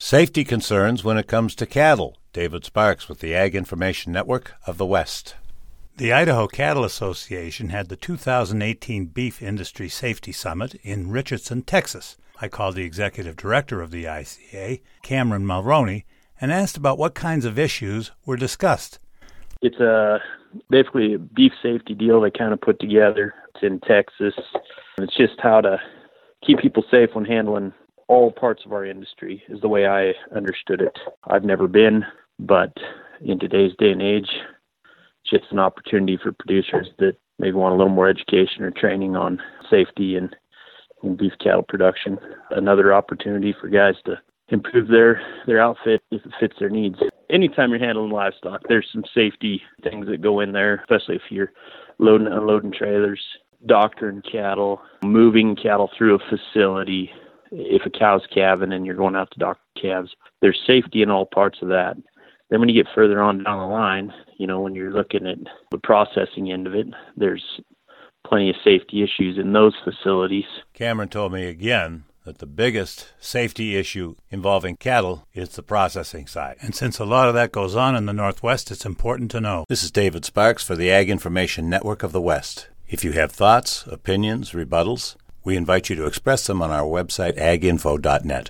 Safety concerns when it comes to cattle. David Sparks with the Ag Information Network of the West. The Idaho Cattle Association had the 2018 Beef Industry Safety Summit in Richardson, Texas. I called the executive director of the ICA, Cameron Mulroney, and asked about what kinds of issues were discussed. It's basically a beef safety deal they kind of put together. It's in Texas. It's just how to keep people safe when handling all parts of our industry is the way I understood it. I've never been, but in today's day and age, it's just an opportunity for producers that maybe want a little more education or training on safety and beef cattle production. Another opportunity for guys to improve their outfit if it fits their needs. Anytime you're handling livestock, there's some safety things that go in there, especially if you're loading and unloading trailers, doctoring cattle, moving cattle through a facility. If a cow's calving and you're going out to doctor calves, there's safety in all parts of that. Then when you get further on down the line, when you're looking at the processing end of it, there's plenty of safety issues in those facilities. Cameron told me again that the biggest safety issue involving cattle is the processing side. And since a lot of that goes on in the Northwest, it's important to know. This is David Sparks for the Ag Information Network of the West. If you have thoughts, opinions, rebuttals, we invite you to express them on our website, aginfo.net.